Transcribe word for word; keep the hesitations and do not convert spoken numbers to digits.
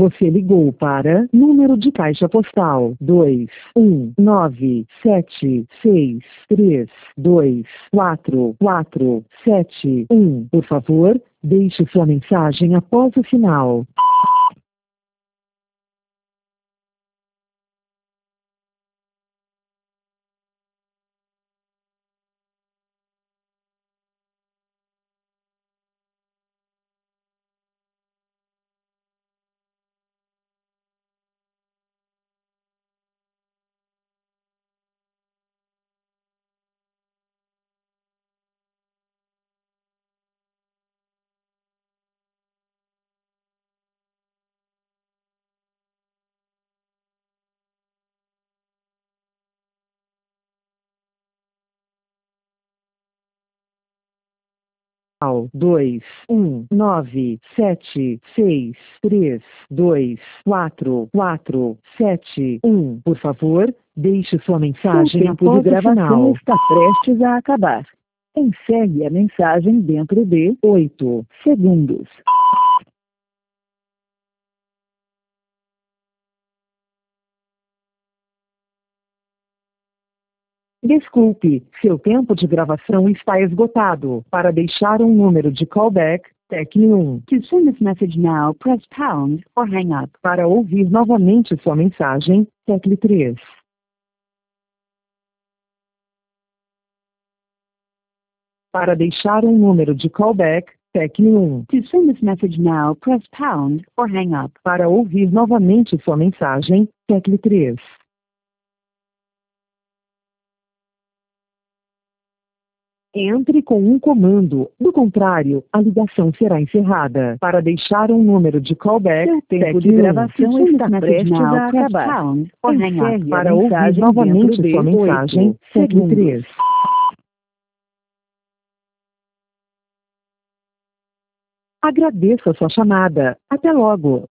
Você ligou para número de caixa postal dois um nove sete seis três dois quatro quatro sete um. Por favor, deixe sua mensagem após o sinal. dois um nove sete seis três dois quatro quatro sete um. Por favor, deixe sua mensagem após o sinal. Está prestes a acabar. Encerre a mensagem dentro de oito segundos. Desculpe, seu tempo de gravação está esgotado. Para deixar um número de callback, tecle um. To send this message now, press pound or hang up. Para ouvir novamente sua mensagem, tecle três. Para deixar um número de callback, tecle um. To send this message now, press pound or hang up. Para ouvir novamente sua mensagem, tecle três. Entre com um comando, do contrário, a ligação será encerrada. Para deixar um número de callback, o tempo de gravação está prestes a acabar. Encerre para ouvir novamente sua mensagem, tecle três. Agradeço a sua chamada. Até logo.